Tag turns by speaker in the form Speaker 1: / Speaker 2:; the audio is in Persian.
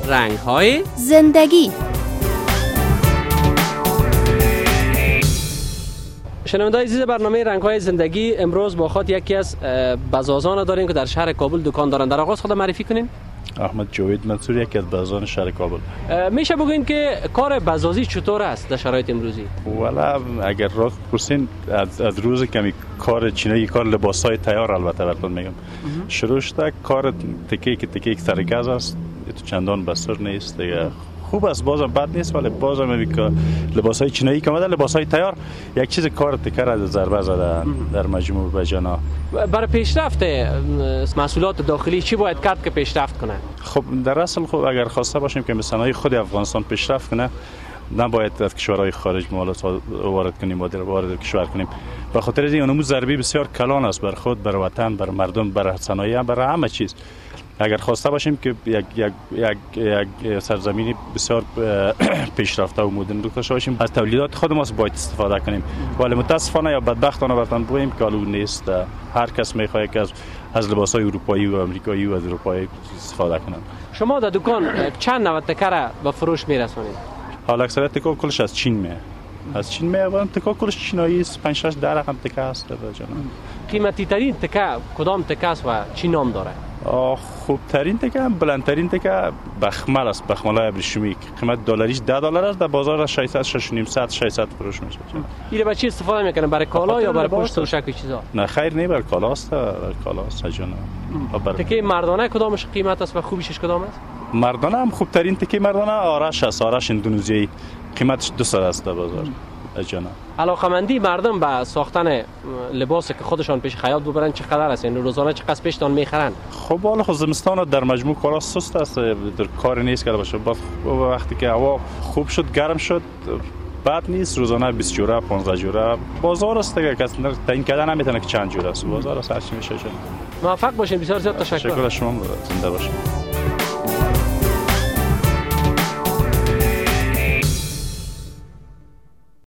Speaker 1: رنگ‌های
Speaker 2: زندگی.
Speaker 1: شنونده‌های عزیز برنامه رنگ‌های زندگی، امروز با خود یکی از بزازان داریم که در شهر کابل دکان دارن. در آغاز خود معرفی کنین.
Speaker 3: احمد جاوید منصور، یکی از بزازان شهر کابل.
Speaker 1: میشه بگین که کار بزازی چطور است در شرایط امروزی؟
Speaker 3: والا اگر راست پرسین از روز کمی کار چینایی، کار لباسای تیار البته براتون میگم شروع شده. کار تکه سرگاز است، تو چندان بسر نیست دیگه. خوب است، بازم بد نیست، ولی بازم میگم لباسای چینایی که اومده، لباسای تیار یک چیز کار تکر از ضربه زده در مجموع به جنا.
Speaker 1: برای پیشرفت محصولات داخلی چی باید کرد که پیشرفت کنه؟
Speaker 3: خب در اصل خب اگر خواسته باشیم که صنایع خود افغانستان پیشرفت کنه، نباید از کشورهای خارج مواد وارد کنیم و وارد کشور کنیم. به خاطر اینکه اونمو ضربه بسیار کلان است بر خود، بر وطن، بر مردم، بر صنایع، بر همه چیز. اگر خواسته باشیم که یک سرزمینی بسیار پیشرفته و مدرن داشته باشیم، از تولیدات خودمون باید استفاده کنیم. ولی متاسفانه یا بدبختانه براتون بگویم که الان نیست. هر کس میخواد که از لباسای اروپایی و آمریکایی و از اروپایی استفاده کنه.
Speaker 1: شما در دکان چند نوع تکه را به فروش میرسونید؟
Speaker 3: حالا اکثریت تکه کلش از چین میاد. از چین میاد، تکه کلش چینایی است. 5 6 10 رقم تکه است در جهان.
Speaker 1: قیمتی ترین تکه کدام تکه است و چی نام داره؟
Speaker 3: خوبترین تکه، بلندترین تکه بخمل است. بخملای ابریشمی قیمت دلاریش $10 است، در بازار 600 600 فروش میشه.
Speaker 1: اینو برای چی استفاده میکنه؟ برای کالا یا برای پشت و شکل چیزا؟
Speaker 3: نه خیر، نه برای کالا است، کالا است جان.
Speaker 1: تکه مردانه کدامش قیمت است و خوبیش کدام است؟
Speaker 3: مردانه هم خوبترین تکه مردانه آرش است، آرش اندونزیایی، قیمتش 200 است در بازار.
Speaker 1: علاقمندی مردم به ساختن لباسی که خودشان پیش خیاط ببرن چقدر است؟ یعنی روزانه چقدر پیشتان میخرن؟
Speaker 3: خب والا خود زمستان در مجموع کارا سست است، در کار نیست کرده باشه. وقتی که هوا خوب شد، گرم شد، بعد نیست. روزانه 20 جوره 15 جوره بازار است دیگه. کس تعیین کردن نمیتونه که چند جوره است. بازار است، هر چی میشه.
Speaker 1: موفق باشین. بسیار زیاد تشکر.
Speaker 3: شکر شما، زنده باشین.